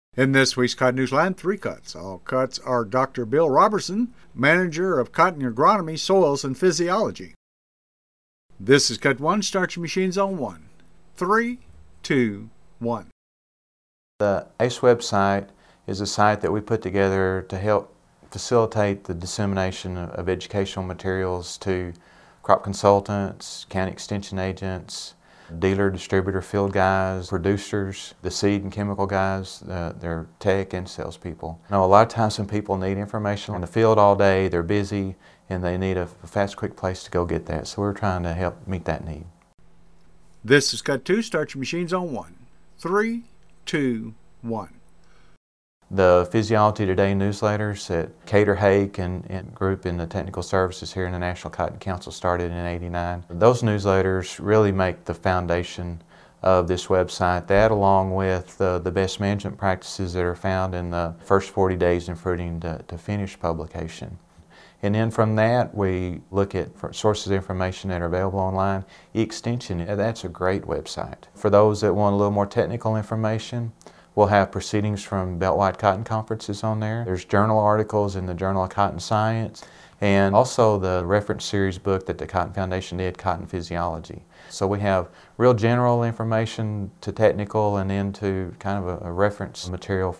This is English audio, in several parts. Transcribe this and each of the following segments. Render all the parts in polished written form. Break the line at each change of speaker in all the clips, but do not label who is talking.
In this week's Cotton Newsline, 3 cuts. All cuts are Dr. Bill Robertson, Manager of Cotton Agronomy, Soils, and Physiology. This is Cut 1, start your machines on 1. 3, 2, 1.
The ACE website is a site that we put together to help facilitate the dissemination of educational materials to crop consultants, county extension agents, dealer, distributor, field guys, producers, the seed and chemical guys, their tech and salespeople. A lot of times when people need information in the field all day, they're busy and they need a fast, quick place to go get that. So we're trying to help meet that need.
This is Cut 2, start your machines on 1. 3, 2, 1.
The Physiology Today newsletters that Cater Hake and group in the technical services here in the National Cotton Council started in '89. Those newsletters really make the foundation of this website. That, along with the best management practices that are found in the first 40 days in fruiting to finish publication. And then from that, we look at sources of information that are available online. eXtension, that's a great website. For those that want a little more technical information, we'll have proceedings from Beltwide Cotton Conferences on there. There's journal articles in the Journal of Cotton Science, and also the reference series book that the Cotton Foundation did, Cotton Physiology. So we have real general information to technical and then to kind of a reference material.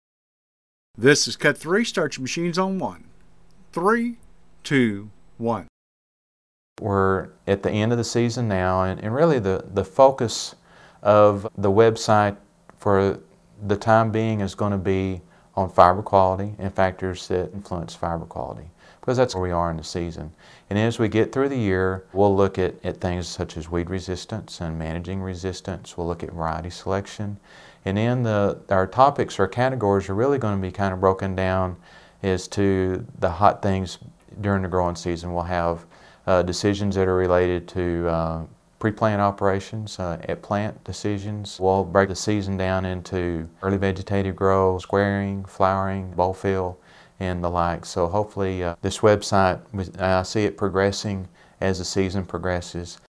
This is Cut 3, start your machines on 1. 3, 2, 1.
We're at the end of the season now, and really the focus of the website for the time being is going to be on fiber quality and factors that influence fiber quality, because that's where we are in the season. And as we get through the year, we'll look at things such as weed resistance and managing resistance. We'll look at variety selection. And then our topics or categories are really going to be kind of broken down as to the hot things during the growing season. We'll have decisions that are related to pre-plant operations, at plant decisions. We'll break the season down into early vegetative growth, squaring, flowering, bowl fill, and the like. So hopefully this website, I see it progressing as the season progresses.